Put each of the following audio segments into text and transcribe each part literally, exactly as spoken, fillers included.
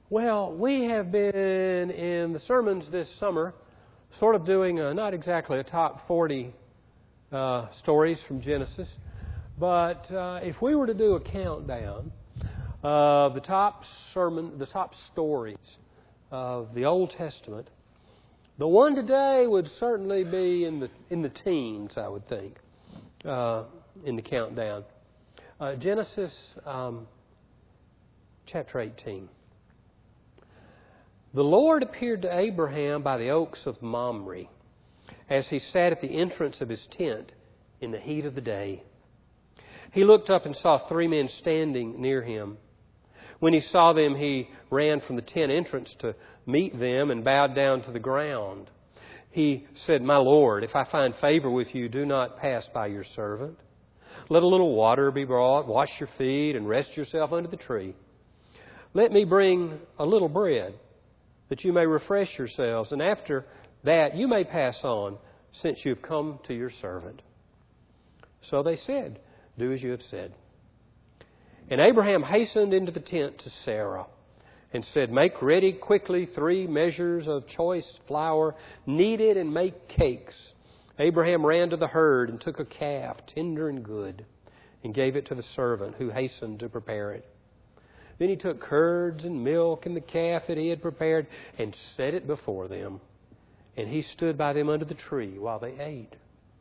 Well, we have been in the sermons this summer sort of doing a, not exactly a top forty uh, stories from Genesis, but uh, if we were to do a countdown of the top sermon, the top stories of the Old Testament, the one today would certainly be in the in the teens, I would think, uh, in the countdown. Uh, Genesis um, chapter eighteen. The Lord appeared to Abraham by the oaks of Mamre, as he sat at the entrance of his tent in the heat of the day. He looked up and saw three men standing near him. When he saw them, he ran from the tent entrance to meet them and bowed down to the ground. He said, "My Lord, if I find favor with you, do not pass by your servant. Let a little water be brought, wash your feet, and rest yourself under the tree. Let me bring a little bread, that you may refresh yourselves, and after that you may pass on, since you have come to your servant." So they said, "Do as you have said." And Abraham hastened into the tent to Sarah and said, "Make ready quickly three measures of choice flour, knead it and make cakes." Abraham ran to the herd and took a calf, tender and good, and gave it to the servant, who hastened to prepare it. Then he took curds and milk and the calf that he had prepared and set it before them. And he stood by them under the tree while they ate.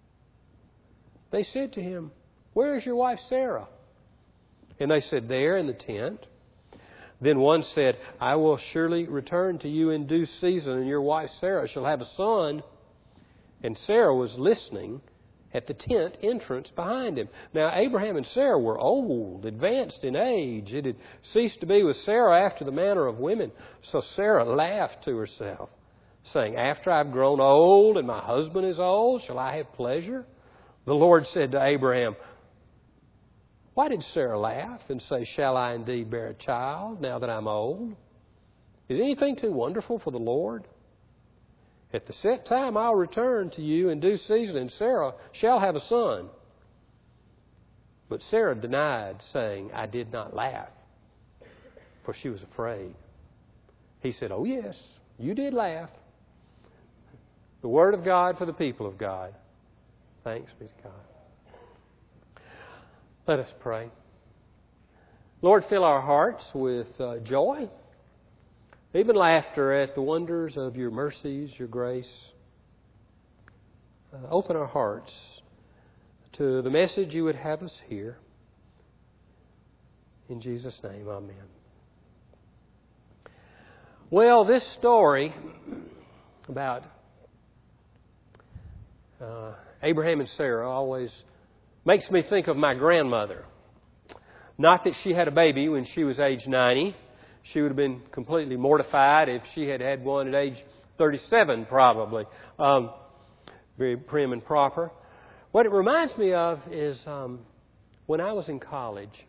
They said to him, "Where is your wife Sarah?" And they said, "There in the tent." Then one said, "I will surely return to you in due season, and your wife Sarah shall have a son." And Sarah was listening at the tent entrance behind him. Now Abraham and Sarah were old, advanced in age. It had ceased to be with Sarah after the manner of women. So Sarah laughed to herself, saying, "After I've grown old and my husband is old, shall I have pleasure?" The Lord said to Abraham, "Why did Sarah laugh and say, 'Shall I indeed bear a child now that I'm old?' Is anything too wonderful for the Lord? At the set time I'll return to you in due season, and Sarah shall have a son." But Sarah denied, saying, "I did not laugh," for she was afraid. He said, "Oh yes, you did laugh." The word of God for the people of God. Thanks be to God. Let us pray. Lord, fill our hearts with uh, joy, even laughter at the wonders of your mercies, your grace. Uh, open our hearts to the message you would have us hear. In Jesus' name, amen. Well, this story about uh, Abraham and Sarah always makes me think of my grandmother. Not that she had a baby when she was age ninety. She would have been completely mortified if she had had one at age thirty-seven, probably. Um, very prim and proper. What it reminds me of is um, when I was in college.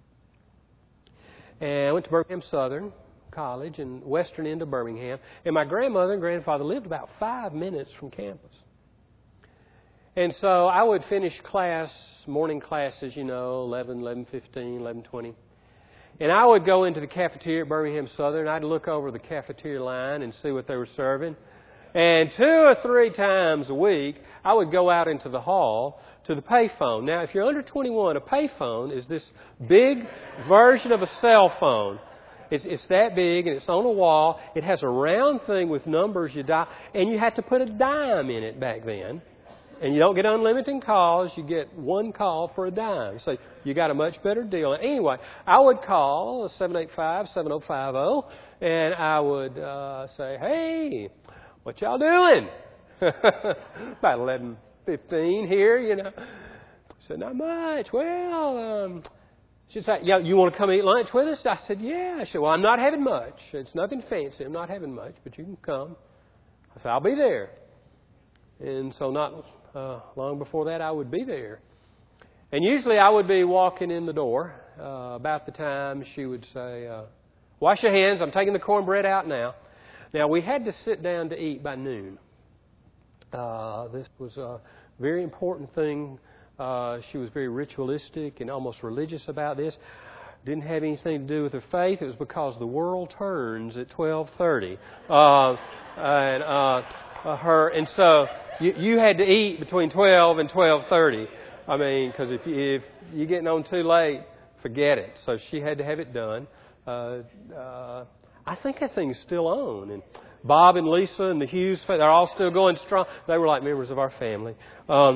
And I went to Birmingham Southern College in western end of Birmingham. And my grandmother and grandfather lived about five minutes from campus. And so I would finish class, morning classes, you know, eleven, eleven fifteen, eleven twenty. And I would go into the cafeteria at Birmingham Southern. I'd look over the cafeteria line and see what they were serving. And two or three times a week, I would go out into the hall to the payphone. Now, if you're under twenty-one, a payphone is this big version of a cell phone. It's, it's that big, and it's on a wall. It has a round thing with numbers you dial, and you had to put a dime in it back then. And you don't get unlimited calls. You get one call for a dime. So you got a much better deal. Anyway, I would call seven eight five, seven oh five oh, and I would uh, say, "Hey, what y'all doing?" About eleven fifteen here, you know. I said, "Not much." "Well, um, she'd say, yeah, you want to come eat lunch with us?" I said, "Yeah." She said, "Well, I'm not having much. It's nothing fancy. I'm not having much, but you can come." I said, "I'll be there." And so not uh, long before that, I would be there. And usually I would be walking in the door uh, about the time she would say, uh, "Wash your hands. I'm taking the cornbread out now." Now, we had to sit down to eat by noon. Uh, this was a very important thing. Uh, she was very ritualistic and almost religious about this. didn't have anything to do with her faith. It was because the world turns at twelve thirty. Uh, and uh, uh, her, and so you, you had to eat between twelve and twelve thirty. I mean, because if, you, if you're getting on too late, forget it. So she had to have it done. Uh, uh, I think that thing's still on. And Bob and Lisa and the Hughes, they're all still going strong. They were like members of our family. Um,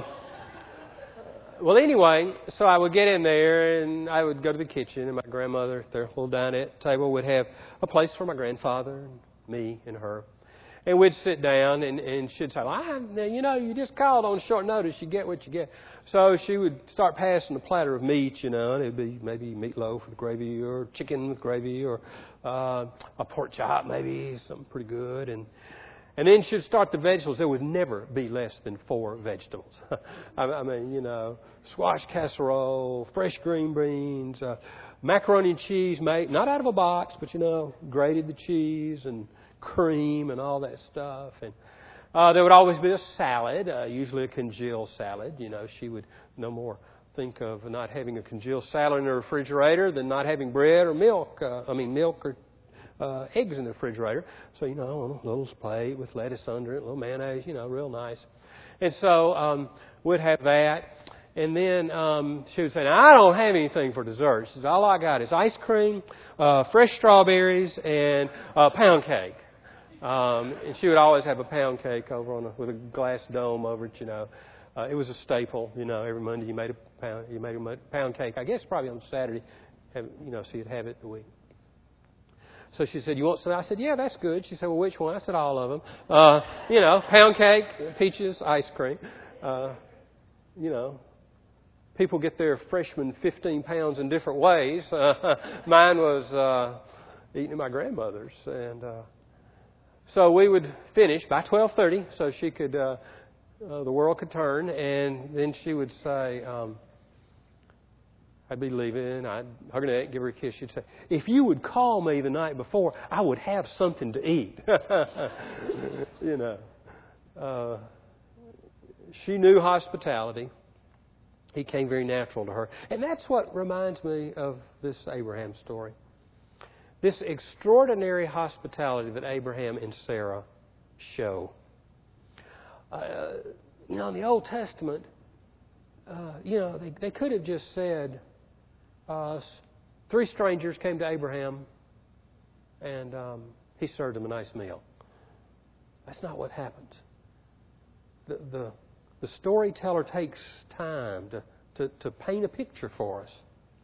well, anyway, so I would get in there and I would go to the kitchen, and my grandmother at their little dinette table would have a place for my grandfather and me and her. And we'd sit down, and, and she'd say, well, I, you know, you just called on short notice. You get what you get. So she would start passing a platter of meat, you know, and it would be maybe meatloaf with gravy or chicken with gravy or uh, a pork chop, maybe something pretty good. And and then she'd start the vegetables. There would never be less than four vegetables. I, I mean, you know, squash casserole, fresh green beans, uh, macaroni and cheese made, not out of a box, but, you know, grated the cheese and cream and all that stuff. And uh, there would always be a salad, uh, usually a congealed salad. You know, she would no more think of not having a congealed salad in the refrigerator than not having bread or milk. Uh, I mean, milk or uh, eggs in the refrigerator. So, you know, a little plate with lettuce under it, a little mayonnaise, you know, real nice. And so um, we'd have that. And then um, she would say, now, I don't have anything for dessert. She says, all I got is ice cream, uh, fresh strawberries, and uh, pound cake. Um, and she would always have a pound cake over on a, with a glass dome over it, you know. Uh, it was a staple, you know. Every Monday you made a pound, you made a pound cake. I guess probably on Saturday, have, you know, so you'd have it the week. So she said, you want some? I said, yeah, that's good. She said, well, which one? I said, all of them. Uh, you know, pound cake, peaches, ice cream. Uh, you know, people get their freshman fifteen pounds in different ways. Uh, mine was uh, eating at my grandmother's, and uh, so we would finish by twelve thirty, so she could, uh, uh, the world could turn, and then she would say, um, I'd be leaving, I'd hug her neck, give her a kiss. She'd say, if you would call me the night before, I would have something to eat. You know, uh, she knew hospitality. He came very natural to her. And that's what reminds me of this Abraham story. This extraordinary hospitality that Abraham and Sarah show. Uh, you know, in the Old Testament, uh, you know, they, they could have just said, uh, three strangers came to Abraham and um, he served them a nice meal. That's not what happens. The, the, the storyteller takes time to, to, to paint a picture for us.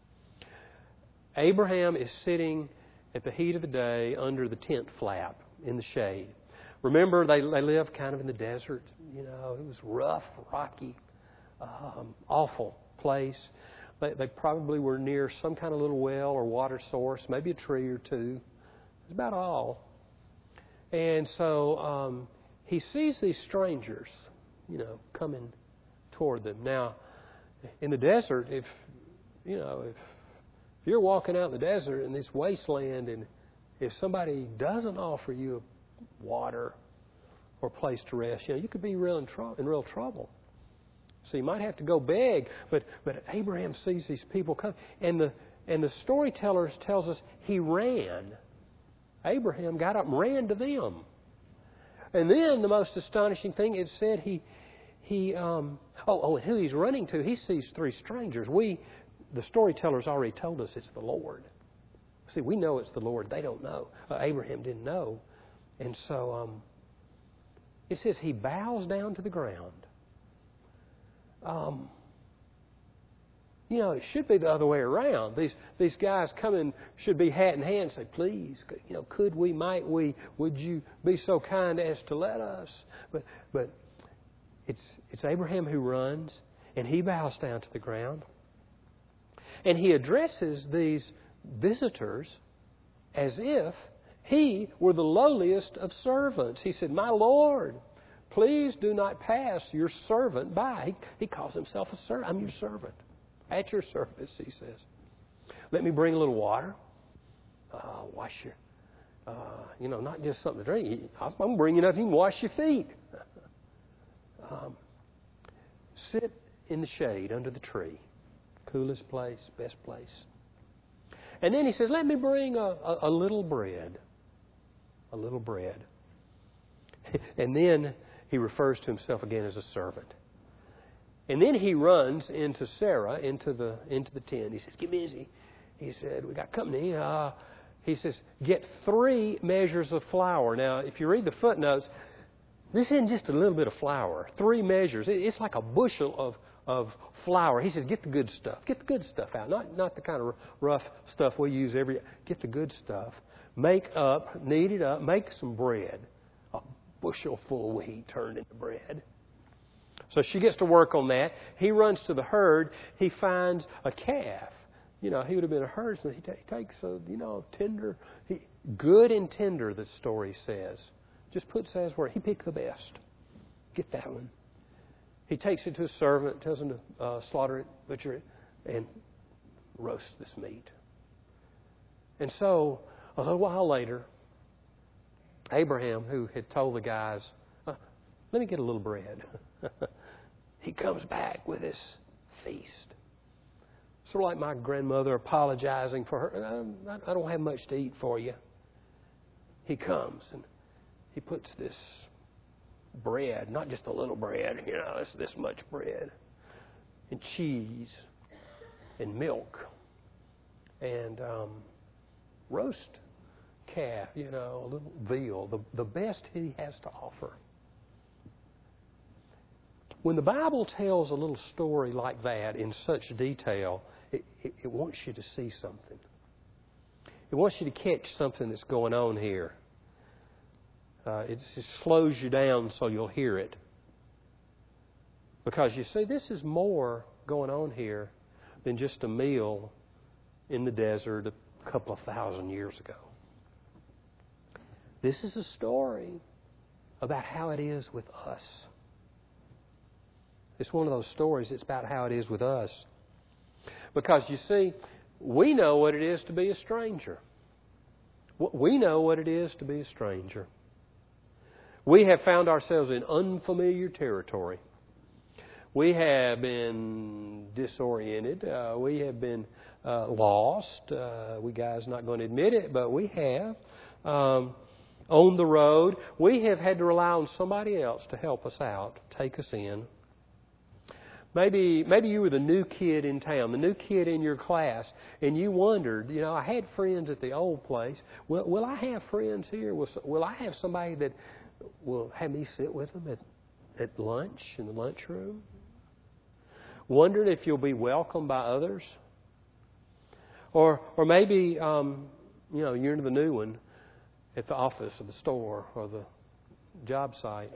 Abraham is sitting at the heat of the day under the tent flap in the shade. Remember, they, they lived kind of in the desert. You know, it was rough, rocky, um, awful place. They, they probably were near some kind of little well or water source, maybe a tree or two. That's about all. And so um, he sees these strangers, you know, coming toward them. Now, in the desert, if, you know, if If you're walking out in the desert in this wasteland, and if somebody doesn't offer you water or a place to rest, you know, you could be real in, tr- in real trouble. So you might have to go beg. But but Abraham sees these people come, and the and the storyteller tells us he ran. Abraham got up and ran to them. And then the most astonishing thing, it said he he um, oh oh and who he's running to? He sees three strangers. We. The storyteller's already told us it's the Lord. See, we know it's the Lord. They don't know. Uh, Abraham didn't know. And so um, it says he bows down to the ground. Um, you know, it should be the other way around. These these guys coming should be hat in hand and say, please, you know, could we, might we, would you be so kind as to let us? But but it's it's Abraham who runs, and he bows down to the ground. And he addresses these visitors as if he were the lowliest of servants. He said, my Lord, please do not pass your servant by. He, he calls himself a servant. I'm your servant. At your service, he says. Let me bring a little water. Uh, wash your, uh, you know, not just something to drink. I'm bringing it up. He can wash your feet. um, sit in the shade under the tree. Coolest place, best place. And then he says, let me bring a, a, a little bread. A little bread. And then he refers to himself again as a servant. And then he runs into Sarah, into the into the tent. He says, get busy. He said, we got company. Uh, he says, get three measures of flour. Now, if you read the footnotes, this isn't just a little bit of flour. Three measures. It's like a bushel of, of flour. He says, get the good stuff. Get the good stuff out. Not, not the kind of rough stuff we use every... Get the good stuff. Make up, knead it up, make some bread. A bushel full of wheat turned into bread. So she gets to work on that. He runs to the herd. He finds a calf. You know, he would have been a herdsman. He, t- he takes a, you know, tender, he, good and tender, the story says. Just puts that as word. He picked the best. Get that one. He takes it to his servant, tells him to uh, slaughter it, butcher it, and roast this meat. And so, a little while later, Abraham, who had told the guys, uh, let me get a little bread. He comes back with this feast. Sort of like my grandmother apologizing for her. I, I don't have much to eat for you. He comes and he puts this bread, not just a little bread, you know, it's this much bread, and cheese, and milk, and um, roast calf, you know, a little veal, the, the best he has to offer. When the Bible tells a little story like that in such detail, it, it, it wants you to see something. It wants you to catch something that's going on here. Uh, it just slows you down so you'll hear it. Because you see, this is more going on here than just a meal in the desert a couple of thousand years ago. This is a story about how it is with us. It's one of those stories, it's about how it is with us. Because you see, we know what it is to be a stranger. We know what it is to be a stranger. We have found ourselves in unfamiliar territory. We have been disoriented. Uh, we have been uh, lost. Uh, we guys not going to admit it, but we have. Um, on the road, we have had to rely on somebody else to help us out, take us in. Maybe maybe you were the new kid in town, the new kid in your class, and you wondered, you know, I had friends at the old place. Will, will I have friends here? Will, will I have somebody that will have me sit with them at, at lunch, in the lunchroom? Wondering if you'll be welcomed by others? Or or maybe, um, you know, you're the new one at the office or the store or the job site.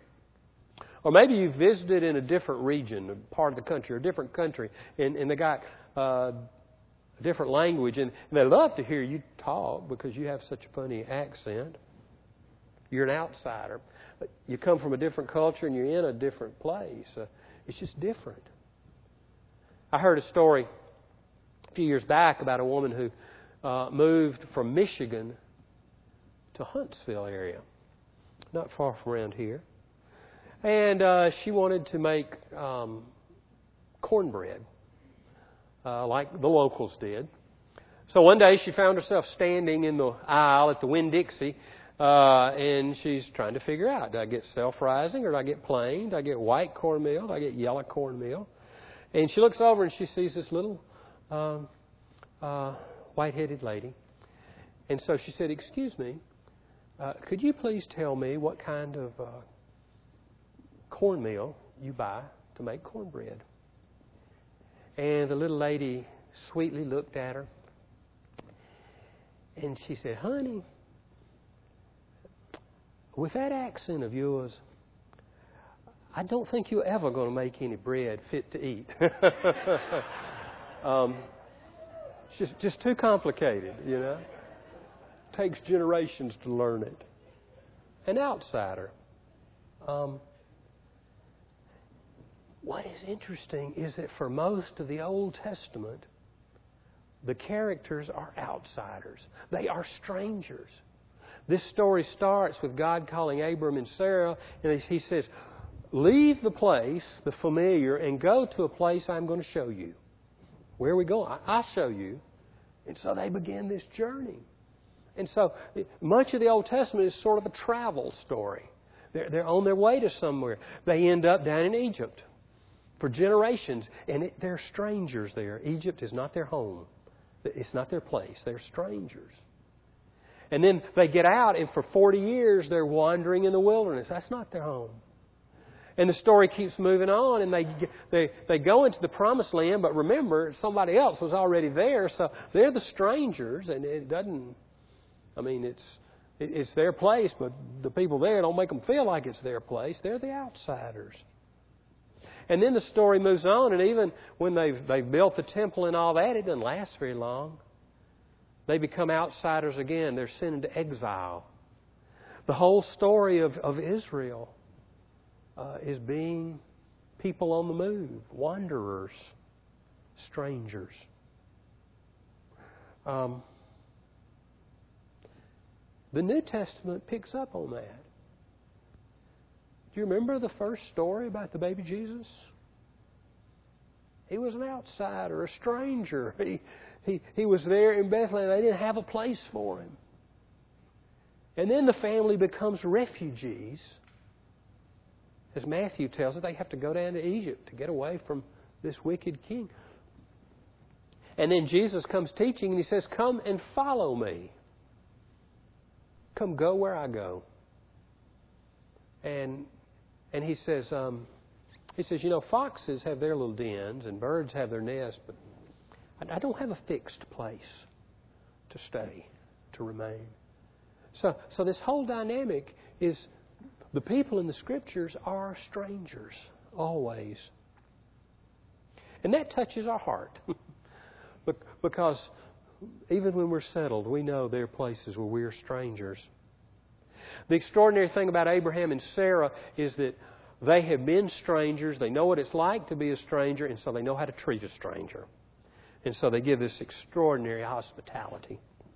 Or maybe you visited in a different region, a part of the country, or a different country, and, and they got uh, a different language, and, and they love to hear you talk because you have such a funny accent. You're an outsider. You come from a different culture and you're in a different place. Uh, it's just different. I heard a story a few years back about a woman who uh, moved from Michigan to Huntsville area, not far from around here. And uh, she wanted to make um, cornbread uh, like the locals did. So one day she found herself standing in the aisle at the Winn-Dixie, uh, and she's trying to figure out, do I get self-rising or do I get plain? Do I get white cornmeal? Do I get yellow cornmeal? And she looks over and she sees this little um, uh, white-headed lady. And so she said, excuse me, uh, could you please tell me what kind of uh, cornmeal you buy to make cornbread? And the little lady sweetly looked at her and she said, honey, with that accent of yours, I don't think you're ever going to make any bread fit to eat. um, it's just, just too complicated, you know. Takes generations to learn it. An outsider. Um, what is interesting is that for most of the Old Testament, the characters are outsiders. They are strangers. This story starts with God calling Abram and Sarah, and he says, leave the place, the familiar, and go to a place I'm going to show you. Where are we going? I'll show you. And so they begin this journey. And so much of the Old Testament is sort of a travel story. They're, they're on their way to somewhere. They end up down in Egypt for generations, and it, they're strangers there. Egypt is not their home. It's not their place. They're strangers. And then they get out, and for forty years they're wandering in the wilderness. That's not their home. And the story keeps moving on, and they they they go into the Promised Land. But remember, somebody else was already there, so they're the strangers, and it doesn't. I mean, it's it's their place, but the people there don't make them feel like it's their place. They're the outsiders. And then the story moves on, and even when they've they've built the temple and all that, it doesn't last very long. They become outsiders again. They're sent into exile. The whole story of, of Israel uh, is being people on the move, wanderers, strangers. Um, the New Testament picks up on that. Do you remember the first story about the baby Jesus? He was an outsider, a stranger. He, he, he was there in Bethlehem. They didn't have a place for him. And then the family becomes refugees. As Matthew tells us, they have to go down to Egypt to get away from this wicked king. And then Jesus comes teaching, and He says, "Come and follow me. Come go where I go." And and He says, um, He says, you know, foxes have their little dens and birds have their nests, but I don't have a fixed place to stay, to remain. So, so this whole dynamic is the people in the Scriptures are strangers, always. And that touches our heart. Because even when we're settled, we know there are places where we are strangers. The extraordinary thing about Abraham and Sarah is that they have been strangers. They know what it's like to be a stranger, and so they know how to treat a stranger. And so they give this extraordinary hospitality.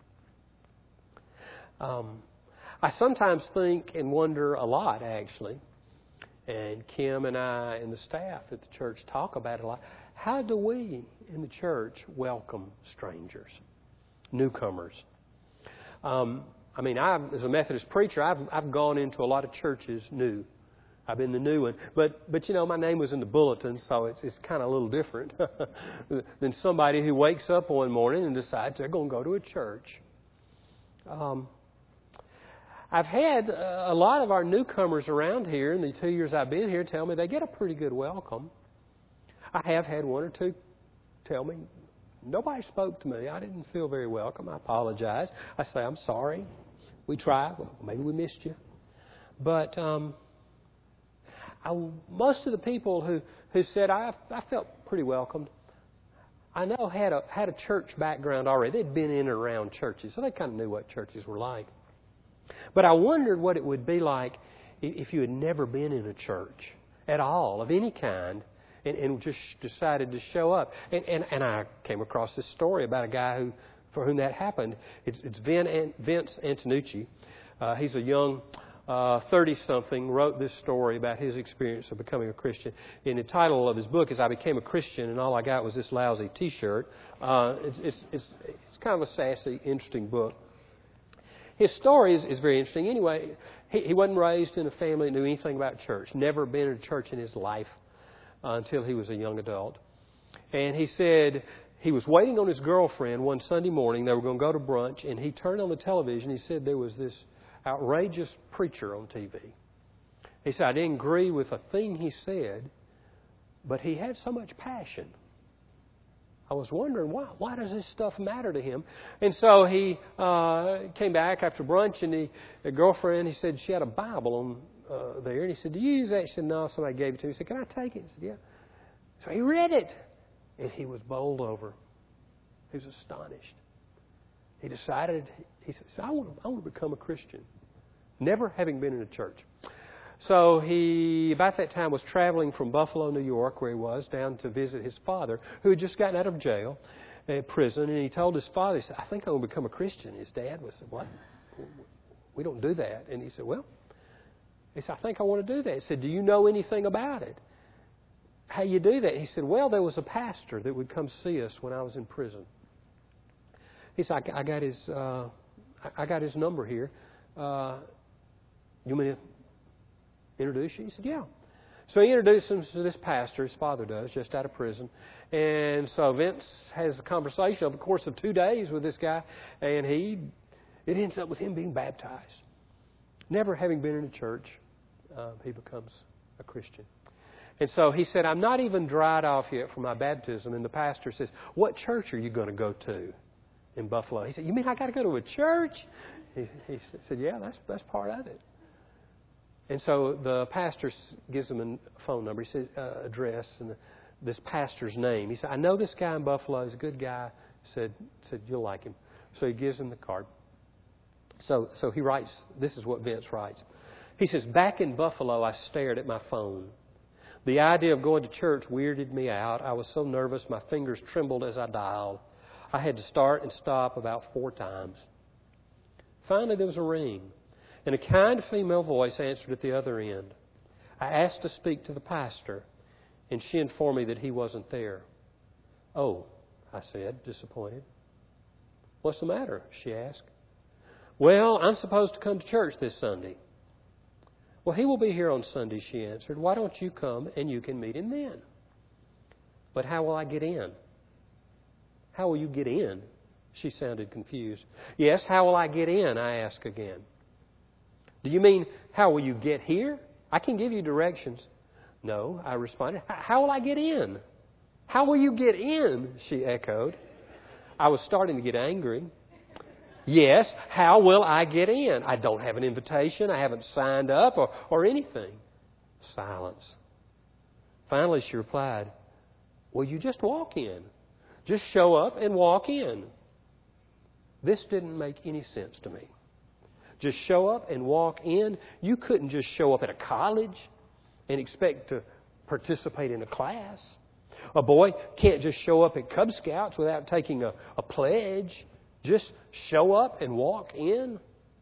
Um, I sometimes think and wonder a lot, actually, and Kim and I and the staff at the church talk about it a lot. How do we in the church welcome strangers, newcomers? Um, I mean, I, as a Methodist preacher, I've, I've gone into a lot of churches new. I've been the new one. But, but you know, my name was in the bulletin, so it's, it's kind of a little different than somebody who wakes up one morning and decides they're going to go to a church. Um, I've had a lot of our newcomers around here in the two years I've been here tell me they get a pretty good welcome. I have had one or two tell me, nobody spoke to me. I didn't feel very welcome. I apologize. I say, I'm sorry. We tried. Well, maybe we missed you. But um, I, most of the people who, who said, I, I felt pretty welcomed, I know had a, had a church background already. They'd been in and around churches, so they kind of knew what churches were like. But I wondered what it would be like if you had never been in a church at all, of any kind, and, and just decided to show up. And, and, and I came across this story about a guy who, for whom that happened. It's, it's Vin, Vince Antonucci. Uh, he's a young uh, thirty-something, wrote this story about his experience of becoming a Christian. And the title of his book is I Became a Christian, and all I got was this lousy T-shirt. Uh, it's, it's, it's, it's kind of a sassy, interesting book. His story is, is very interesting. Anyway, he, he wasn't raised in a family that knew anything about church. Never been in a church in his life uh, until he was a young adult. And he said he was waiting on his girlfriend one Sunday morning. They were going to go to brunch, and he turned on the television. He said there was this outrageous preacher on T V. He said, I didn't agree with a thing he said, but he had so much passion. I was wondering, why why does this stuff matter to him? And so he uh, came back after brunch, and he, a girlfriend, he said she had a Bible on uh, there. And he said, do you use that? She said, no, somebody gave it to me. He said, can I take it? He said, yeah. So he read it, and he was bowled over. He was astonished. He decided, he said, I want, I want to become a Christian, never having been in a church. So he, about that time, was traveling from Buffalo, New York, where he was, down to visit his father, who had just gotten out of jail, uh, prison. And he told his father, he said, I think I'm going to become a Christian. His dad was, what? We don't do that. And he said, well, he said, I think I want to do that. He said, do you know anything about it? How you do that? He said, well, there was a pastor that would come see us when I was in prison. He said, I, I got his, uh, I, I got his number here. Uh, you want me to introduce you? He said, yeah. So he introduced him to this pastor, his father does, just out of prison. And so Vince has a conversation over the course of two days with this guy, and he, it ends up with him being baptized. Never having been in a church, uh, he becomes a Christian. And so he said, I'm not even dried off yet from my baptism. And the pastor says, what church are you going to go to in Buffalo? He said, you mean I got to go to a church? He, he said, yeah, that's that's part of it. And so the pastor gives him a phone number. He says, uh, address and the, this pastor's name. He said, I know this guy in Buffalo. He's a good guy. Said, said you'll like him. So he gives him the card. So, so he writes, this is what Vince writes. He says, back in Buffalo, I stared at my phone. The idea of going to church weirded me out. I was so nervous, my fingers trembled as I dialed. I had to start and stop about four times. Finally, there was a ring. And a kind female voice answered at the other end. I asked to speak to the pastor, and she informed me that he wasn't there. Oh, I said, disappointed. What's the matter? She asked. Well, I'm supposed to come to church this Sunday. Well, he will be here on Sunday, she answered. Why don't you come and you can meet him then? But how will I get in? How will you get in? She sounded confused. Yes, how will I get in? I asked again. Do you mean, how will you get here? I can give you directions. No, I responded. How will I get in? How will you get in? She echoed. I was starting to get angry. Yes, how will I get in? I don't have an invitation. I haven't signed up or, or anything. Silence. Finally, she replied, well, you just walk in. Just show up and walk in. This didn't make any sense to me. Just show up and walk in. You couldn't just show up at a college and expect to participate in a class. A boy can't just show up at Cub Scouts without taking a, a pledge. Just show up and walk in.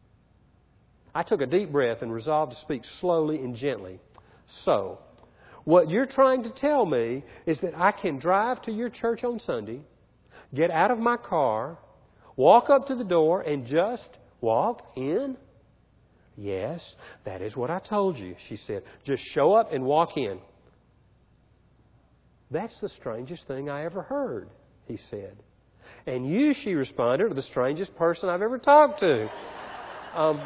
I took a deep breath and resolved to speak slowly and gently. So, what you're trying to tell me is that I can drive to your church on Sunday, get out of my car, walk up to the door, and just walk in? Yes, that is what I told you, she said. Just show up and walk in. That's the strangest thing I ever heard, he said. And you, she responded, are the strangest person I've ever talked to. Um,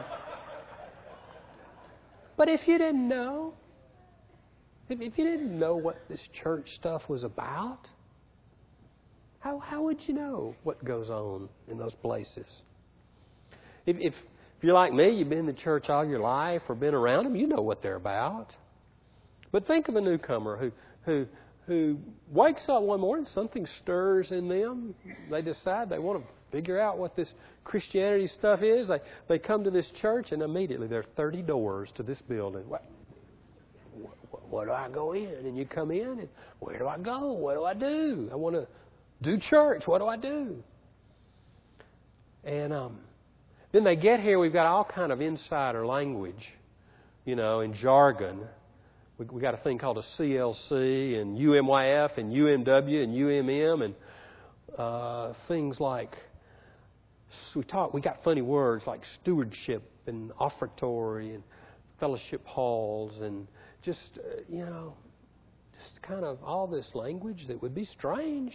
but if you didn't know, if, if you didn't know what this church stuff was about, how how would you know what goes on in those places? If, if, if you're like me, you've been in the church all your life or been around them, you know what they're about. But think of a newcomer who who who wakes up one morning, something stirs in them. They decide they want to figure out what this Christianity stuff is. They they come to this church, and immediately there are thirty doors to this building. What, what, what do I go in? And you come in, and where do I go? What do I do? I want to do church. What do I do? And um, then they get here. We've got all kind of insider language, you know, and jargon. We, we got a thing called a C L C and U M Y F and U M W and U M M and uh, things like we talk. We got funny words like stewardship and offertory and fellowship halls and just uh, you know, just kind of all this language that would be strange.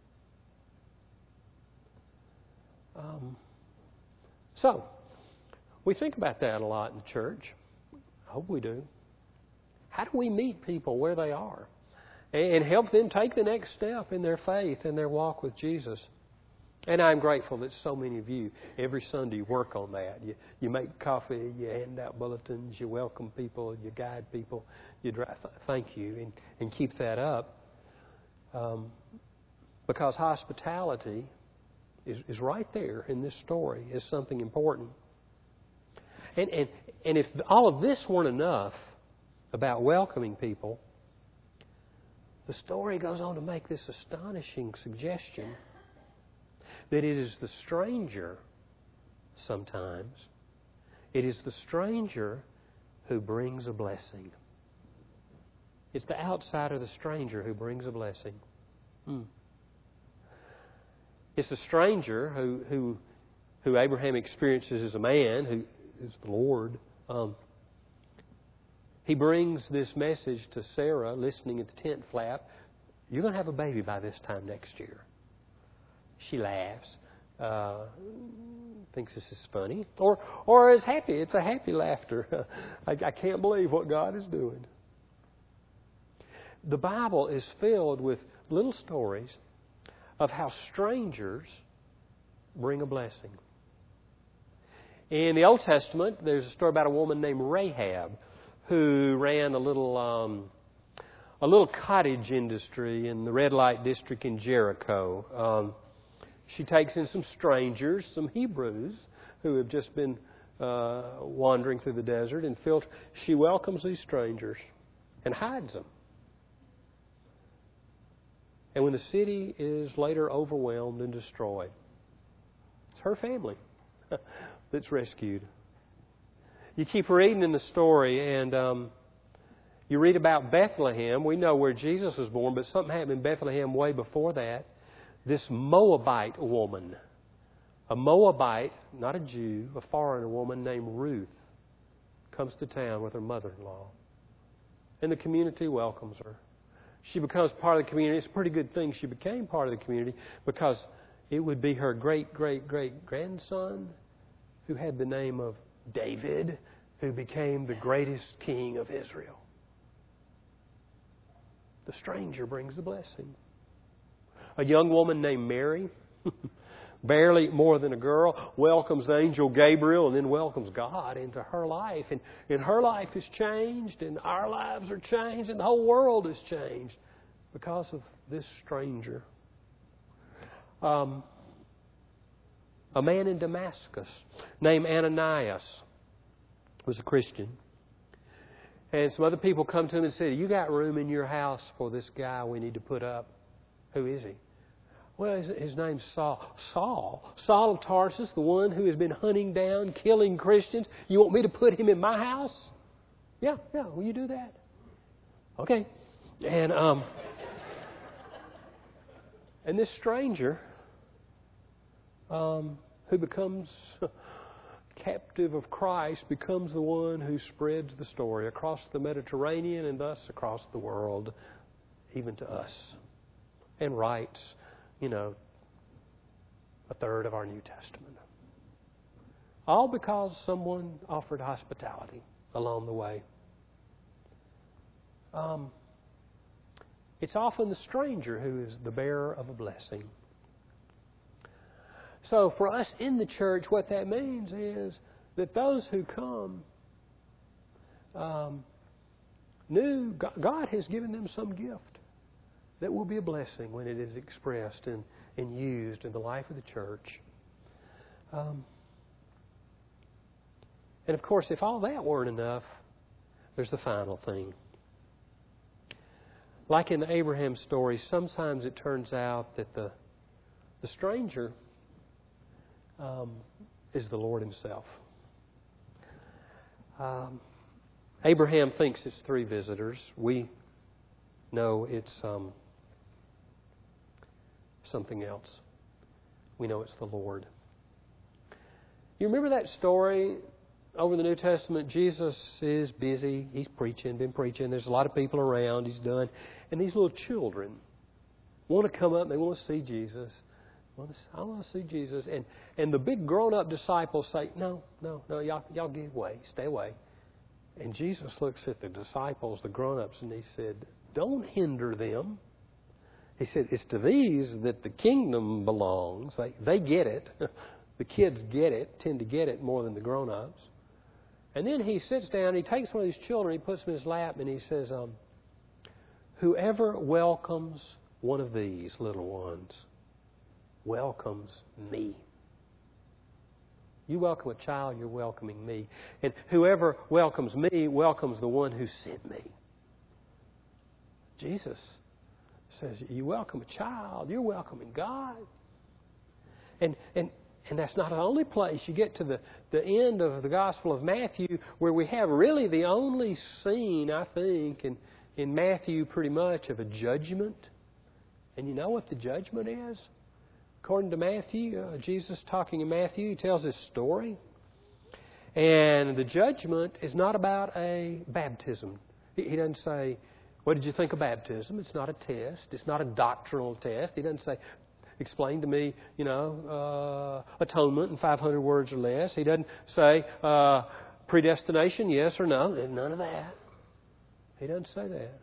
Um, so we think about that a lot in church. I hope we do. How do we meet people where they are and help them take the next step in their faith and their walk with Jesus? And I'm grateful that so many of you, every Sunday, work on that. You, you make coffee, you hand out bulletins, you welcome people, you guide people. You drive. Thank you, and, and keep that up. Um, because hospitality is, is right there in this story is something important. And, and, and if all of this weren't enough about welcoming people, the story goes on to make this astonishing suggestion that it is the stranger sometimes, it is the stranger who brings a blessing. It's the outsider, the stranger, who brings a blessing. Hmm. It's the stranger who who, who Abraham experiences as a man, who is the Lord. Um, he brings this message to Sarah, listening at the tent flap. You're going to have a baby by this time next year. She laughs, uh, thinks this is funny, or or is happy. It's a happy laughter. I, I can't believe what God is doing. The Bible is filled with little stories of how strangers bring a blessing. In the Old Testament, there's a story about a woman named Rahab who ran a little um, a little cottage industry in the red light district in Jericho. Um, she takes in some strangers, some Hebrews who have just been uh, wandering through the desert, and felt she welcomes these strangers and hides them. And when the city is later overwhelmed and destroyed, it's her family that's rescued. You keep reading in the story, and um, you read about Bethlehem. We know where Jesus was born, but something happened in Bethlehem way before that. This Moabite woman, a Moabite, not a Jew, a foreigner woman named Ruth, comes to town with her mother-in-law. And the community welcomes her. She becomes part of the community. It's a pretty good thing she became part of the community, because it would be her great-great-great-grandson who had the name of David, who became the greatest king of Israel. The stranger brings the blessing. A young woman named Mary, barely more than a girl, welcomes the angel Gabriel and then welcomes God into her life. And, and her life is changed, and our lives are changed, and the whole world is changed because of this stranger. Um, a man in Damascus named Ananias was a Christian. And some other people come to him and said, "You got room in your house for this guy we need to put up?" Who is he? Well, his, his name's Saul. Saul. Saul of Tarsus, the one who has been hunting down, killing Christians. You want me to put him in my house? Yeah, yeah, will you do that? Okay. And um, and this stranger um, who becomes captive of Christ becomes the one who spreads the story across the Mediterranean and thus across the world, even to us, and writes, you know, a third of our New Testament. All because someone offered hospitality along the way. Um, it's often the stranger who is the bearer of a blessing. So for us in the church, what that means is that those who come um, knew God has given them some gift that will be a blessing when it is expressed and, and used in the life of the church. Um, and of course, if all that weren't enough, there's the final thing. Like in the Abraham story, sometimes it turns out that the, the stranger um, is the Lord Himself. Um, Abraham thinks it's three visitors. We know it's um, something else. We know it's the Lord. You remember that story over the New Testament? Jesus is busy. He's preaching, been preaching. There's a lot of people around. He's done. And these little children want to come up and they want to see Jesus. I want to see Jesus. And and the big grown-up disciples say, no, no, no, y'all, y'all get away. Stay away. And Jesus looks at the disciples, the grown-ups, and He said, don't hinder them. He said, it's to these that the kingdom belongs. They, they get it. The kids get it, tend to get it more than the grown-ups. And then He sits down, He takes one of these children, He puts them in His lap, and He says, um, whoever welcomes one of these little ones welcomes me. You welcome a child, you're welcoming me. And whoever welcomes me welcomes the one who sent me. Jesus says, you welcome a child, you're welcoming God. And and and that's not the only place. You get to the, the end of the Gospel of Matthew, where we have really the only scene, I think, in, in Matthew pretty much, of a judgment. And you know what the judgment is? according to Matthew, uh, Jesus talking in Matthew, he tells this story. And the judgment is not about a baptism. He, he doesn't say, what did you think of baptism? It's not a test. It's not a doctrinal test. He doesn't say, explain to me, you know, uh, atonement in five hundred words or less. He doesn't say, uh, predestination, yes or no. None of that. He doesn't say that.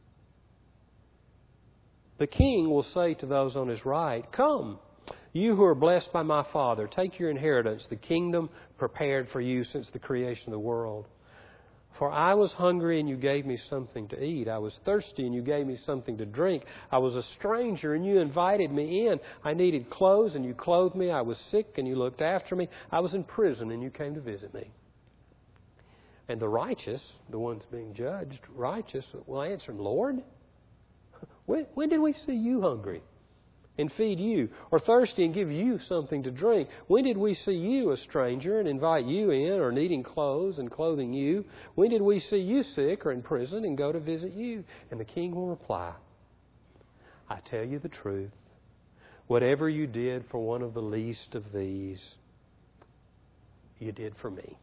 The King will say to those on His right, come, you who are blessed by my Father, take your inheritance, the kingdom prepared for you since the creation of the world. For I was hungry, and you gave me something to eat. I was thirsty, and you gave me something to drink. I was a stranger, and you invited me in. I needed clothes, and you clothed me. I was sick, and you looked after me. I was in prison, and you came to visit me. And the righteous, the ones being judged, righteous, will answer him, Lord, when, when did we see you hungry and feed you, or thirsty and give you something to drink? When did we see you a stranger and invite you in, or needing clothes and clothing you? When did we see you sick or in prison and go to visit you? And the King will reply, I tell you the truth, whatever you did for one of the least of these, you did for me.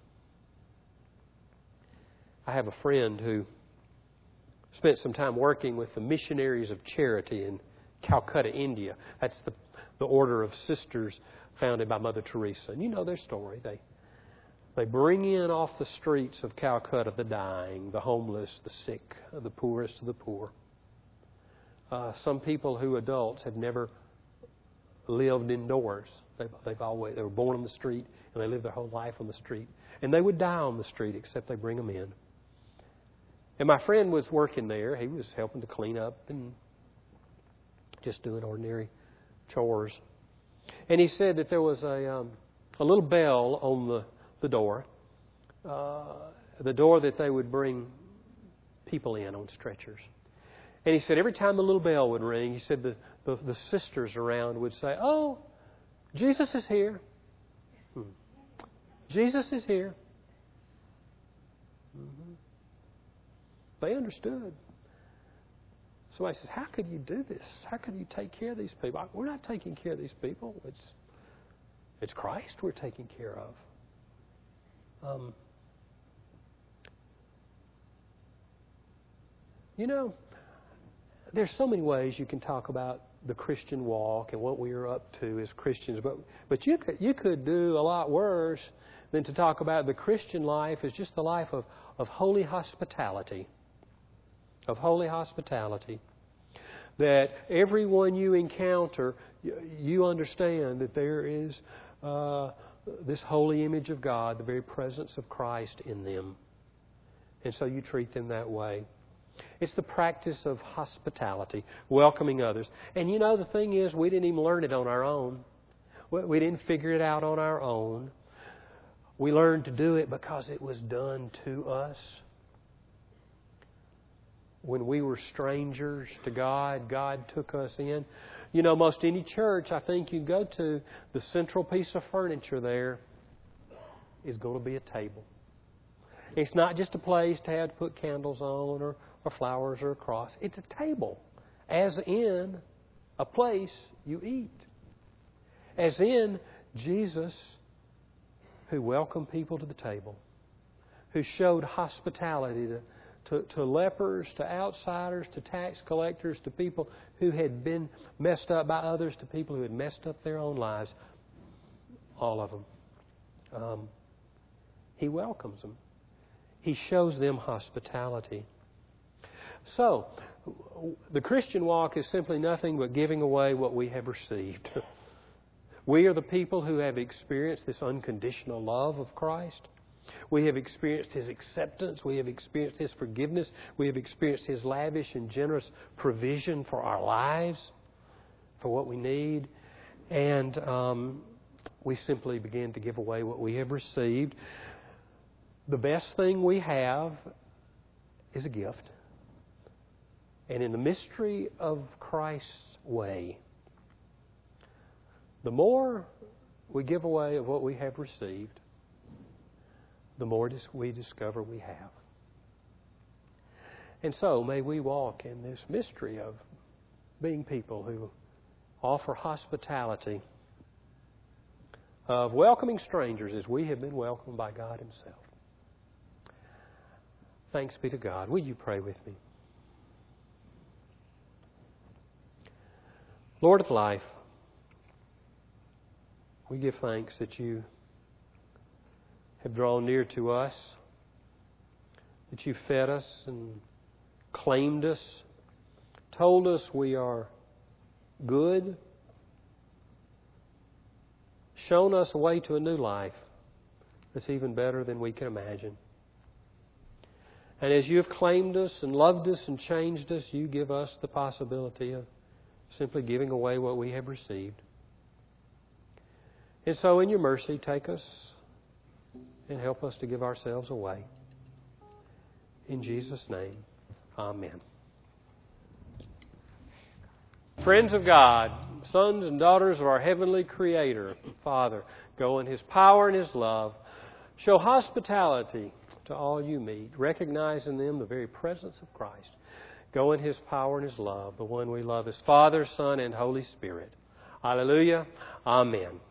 I have a friend who spent some time working with the Missionaries of Charity in Calcutta, India. That's the, the order of sisters founded by Mother Teresa. And you know their story. They, they bring in off the streets of Calcutta the dying, the homeless, the sick, the poorest of the poor. Uh, some people who, adults, have never lived indoors. They've, they've always, they were born on the street, and they lived their whole life on the street. And they would die on the street, except they bring them in. And my friend was working there. He was helping to clean up and just doing ordinary chores. And he said that there was a um, a little bell on the, the door, uh, the door that they would bring people in on stretchers. And he said every time the little bell would ring, he said the, the, the sisters around would say, oh, Jesus is here. Hmm. Jesus is here. Mm-hmm. They understood. Somebody says, how could you do this? How could you take care of these people? We're not taking care of these people. It's, it's Christ we're taking care of. Um, you know, there's so many ways you can talk about the Christian walk and what we are up to as Christians, but but you could you could do a lot worse than to talk about the Christian life as just the life of, of holy hospitality. Of holy hospitality. That everyone you encounter, you understand that there is uh, this holy image of God, the very presence of Christ in them. And so you treat them that way. It's the practice of hospitality, welcoming others. And you know, the thing is, we didn't even learn it on our own. We didn't figure it out on our own. We learned to do it because it was done to us. When we were strangers to God, God took us in. You know, most any church I think you go to, the central piece of furniture there is going to be a table. It's not just a place to have to put candles on or, or flowers or a cross. It's a table, as in a place you eat. As in Jesus, who welcomed people to the table, who showed hospitality to To, to lepers, to outsiders, to tax collectors, to people who had been messed up by others, to people who had messed up their own lives. All of them. Um, he welcomes them. He shows them hospitality. So, the Christian walk is simply nothing but giving away what we have received. We are the people who have experienced this unconditional love of Christ. We have experienced His acceptance. We have experienced His forgiveness. We have experienced His lavish and generous provision for our lives, for what we need. And um, we simply begin to give away what we have received. The best thing we have is a gift. And in the mystery of Christ's way, the more we give away of what we have received, the more we discover we have. And so may we walk in this mystery of being people who offer hospitality of welcoming strangers as we have been welcomed by God Himself. Thanks be to God. Will you pray with me? Lord of life, we give thanks that You have drawn near to us, that You fed us and claimed us, told us we are good, shown us a way to a new life that's even better than we can imagine. And as You have claimed us and loved us and changed us, You give us the possibility of simply giving away what we have received. And so in Your mercy, take us and help us to give ourselves away. In Jesus' name, amen. Friends of God, sons and daughters of our heavenly Creator, Father, go in His power and His love. Show hospitality to all you meet, recognize in them the very presence of Christ. Go in His power and His love, the one we love as Father, Son, and Holy Spirit. Hallelujah. Amen.